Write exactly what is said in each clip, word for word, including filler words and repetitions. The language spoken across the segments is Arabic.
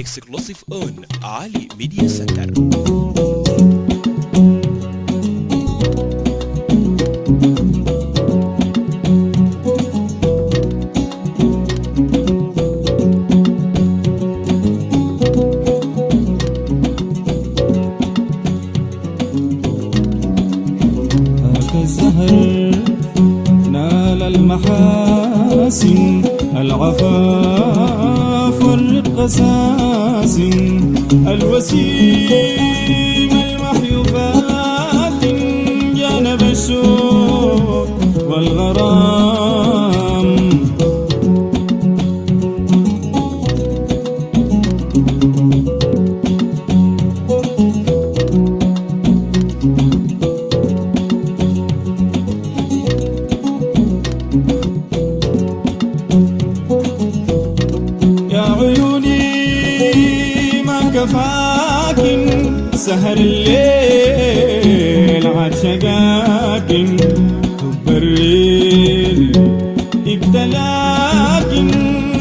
exclusive on Ali Media Center. الزهر نال المحاسن العفاف والرق ساسن الوسيم المحي فاتن جانب الشوق والغرام كفاكن سهر الليل عشقاكن حب الريل ابتلاكن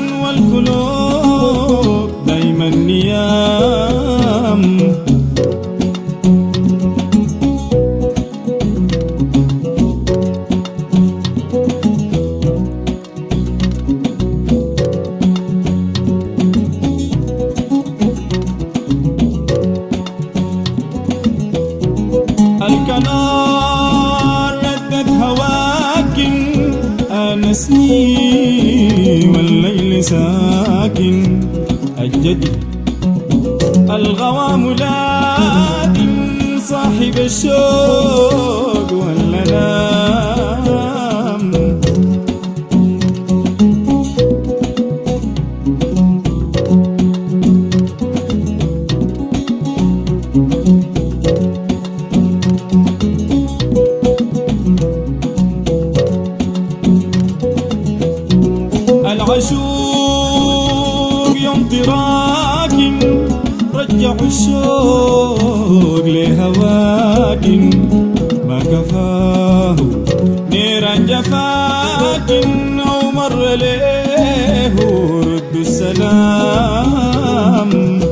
والخلوق دايما نيام الكنار ردت هواكن آنسني والليل ساكن الجدي الغوام لكن صاحب الشوق واللام العشوق يوم تراكن رجعوا الشوق لهواكن ما كفاه نيران جفاكن أو مر له رد السلام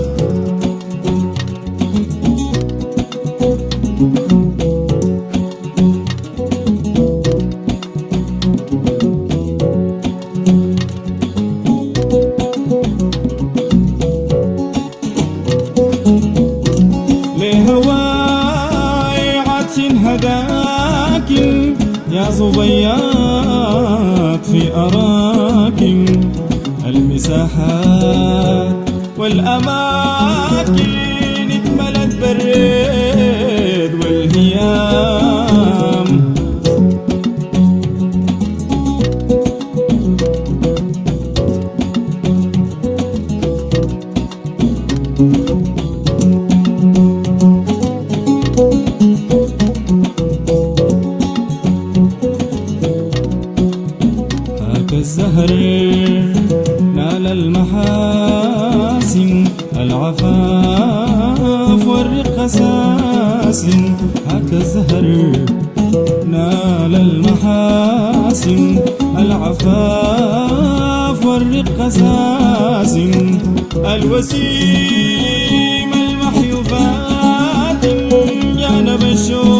هداكن يا صبيات في أراكن المساحات والأماكن اتملت بالريد والهيام الزهر نال المحاسن العفاف والرق ساسن هاك الزهر نال المحاسن العفاف والرق ساسن الوسيم المحي فاتن جانب الشوق